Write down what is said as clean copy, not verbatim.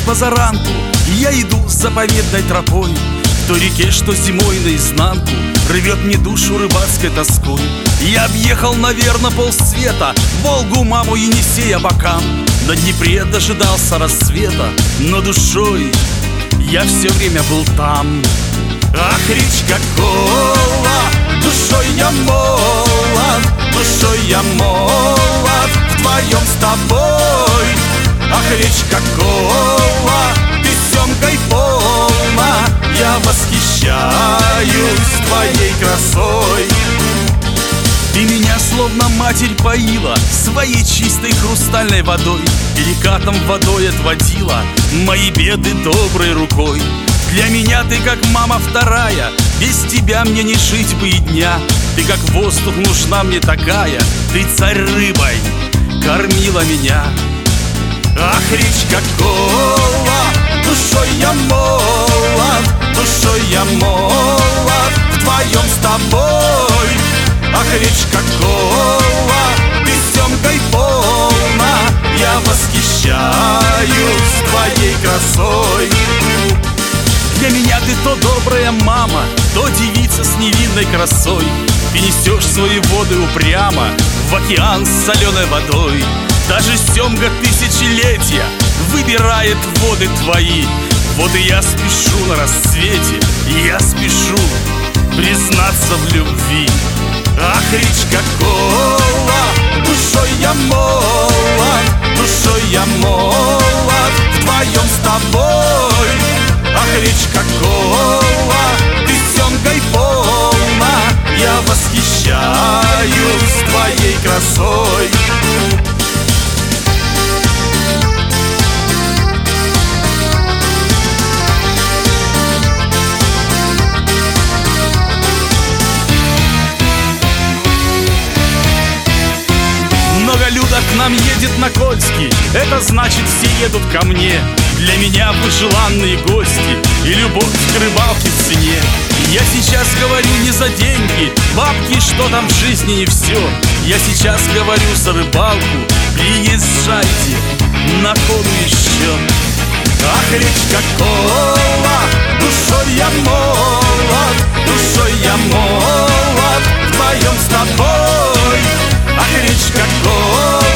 позаранку я иду заповедной тропой к той реке, что зимой наизнанку рвет мне душу рыбацкой тоской. Я объехал, наверно, полсвета, Волгу, маму, Енисей, Абакан. На Днепре дожидался рассвета, но душой я все время был там. Ах, речка Кола, душой я молод, душой я молод, вдвоем с тобой. Ах, речка Кола, ты семгой полна, я восхищаюсь твоей красой. Ты меня словно матерь поила своей чистой хрустальной водой, перекатом водой отводила мои беды доброй рукой. Для меня ты как мама вторая, без тебя мне не жить бы и дня. Ты как воздух нужна мне такая, ты царь рыбой кормила меня. Ах, речка Кола, душой я молод, душой я молод, вдвоем с тобой. Ах, речка Кола, ты семгой полна, я восхищаюсь твоей красой. Для меня ты то добрая мама, то девица с невинной красой. Ты несешь свои воды упрямо в океан с соленой водой. Даже семга тысячелетия выбирает воды твои. Вот и я спешу на рассвете, я спешу признаться в любви. Ах, речка Кола, душой я молод, душой я молод, вдвоем с тобой. Ах, речка Кола, ты семгой полна, я восхищаюсь твоей красой. Многолюдок к нам едет на Кольский, это значит, все едут ко мне. Для меня вы желанные гости, и любовь к рыбалке в цене. Я сейчас говорю не за деньги, бабки, что там в жизни не все. Я сейчас говорю за рыбалку, приезжайте на кону еще. Ах, речка Кола, душой я молод, душой я молод, вдвоем с тобой. Ах, речка Кола,